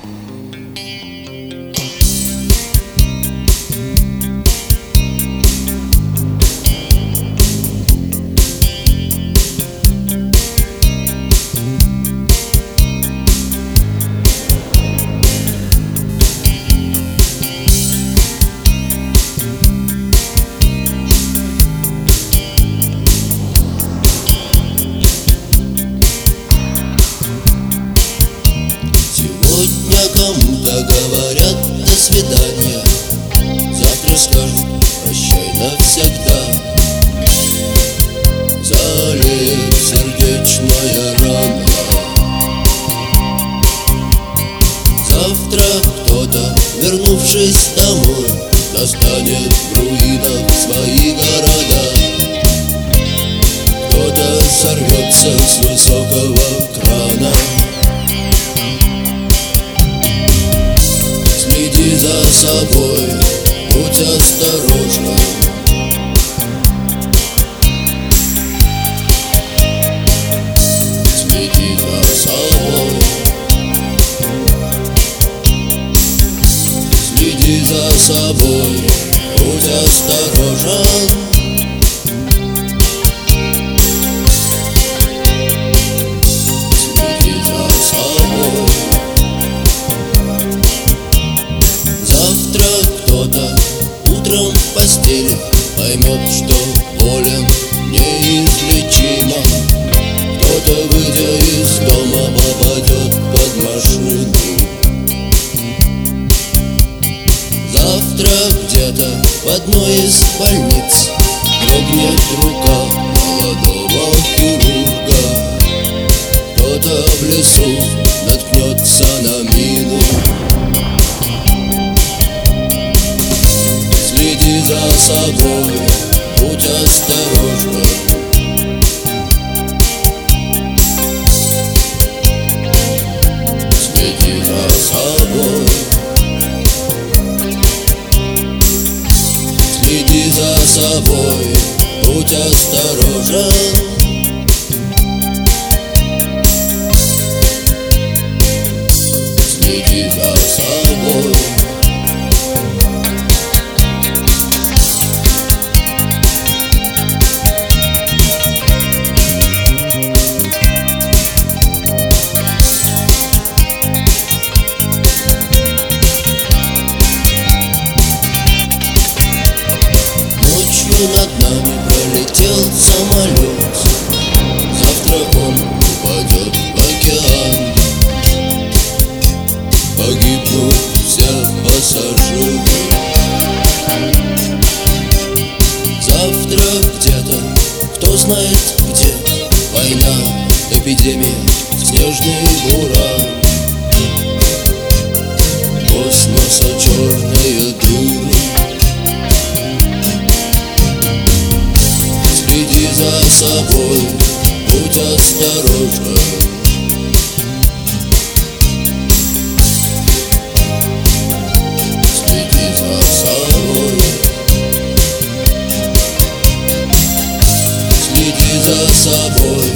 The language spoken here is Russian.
Кому-то говорят до свидания, завтра скажут прощай навсегда. Залит сердечная рана. Завтра кто-то, вернувшись домой, достанет в руинах свои города. Кто-то сорвется с высокого крана. Следи за собой, будь осторожна. Следи за собой. Следи за собой, будь осторожен. Следи за собой. Завтра кто-то утром в постели поймет, что болен неизлечимо. Кто-то, выйдя из дома, попадет под машину. Завтра где-то в одной из больниц дрогнет рука молодого хирурга. Кто-то в лесу наткнется на мину. Следи за собой, будь осторожна. Следи за собой. Следи за собой, будь осторожен. Следи за собой. Над нами пролетел самолет. Завтра он упадет в океан. Погибнут все пассажиры. Завтра где-то, кто знает где, война, эпидемия, снежный буран. Космоса черные дыры. Следи за собой, будь осторожен. Следи за собой. Следи за собой,